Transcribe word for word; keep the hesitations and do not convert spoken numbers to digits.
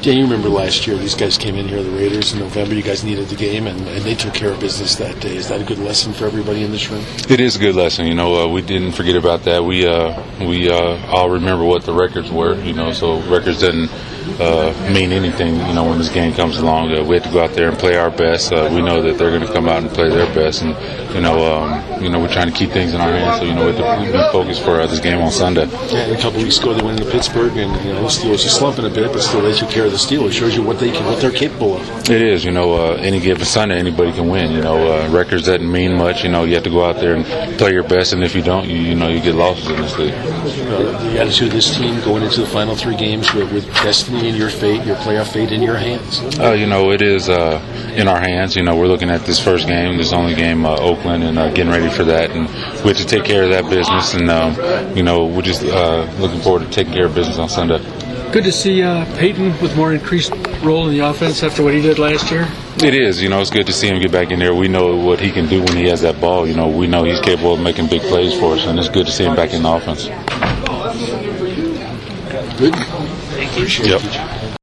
Dan, you remember last year, these guys came in here, the Raiders, in November. You guys needed the game, and, and they took care of business that day. Is that a good lesson for everybody in this room? It is a good lesson. You know, uh, we didn't forget about that. We uh, we uh, all remember what the records were. You know, so records doesn't uh, mean anything. You know, when this game comes along, uh, we have to go out there and play our best. Uh, we know that they're going to come out and play their best, and you know, um, you know, we're trying to keep things in our hands. So you know, we have to be focused for uh, this game on Sunday. Yeah, a couple weeks ago they went into Pittsburgh, and you know, the Steelers are slumping a bit, but still they took care of the Steelers. Shows you what they can, what they're capable of. It is. You know, uh, any given Sunday, anybody can win. You know, uh, records doesn't mean much. You know, you have to go out there and play your best, and if you don't, you, you know, you get losses in this league. Uh, the attitude of this team going into the final three games with, with destiny in your fate, your playoff fate in your hands. Uh, you know, it is uh, in our hands. You know, we're looking at this first game, this only game, uh, Oakland, and uh, getting ready for that, and we have to take care of that business. And um, you know, we're just uh, looking forward to taking care of business on Sunday. Good to see uh, Peyton with more increased role in the offense after what he did last year. It is. You know, it's good to see him get back in there. We know what he can do when he has that ball. You know, we know he's capable of making big plays for us, and it's good to see him back in the offense. Good. Thank you. Yep.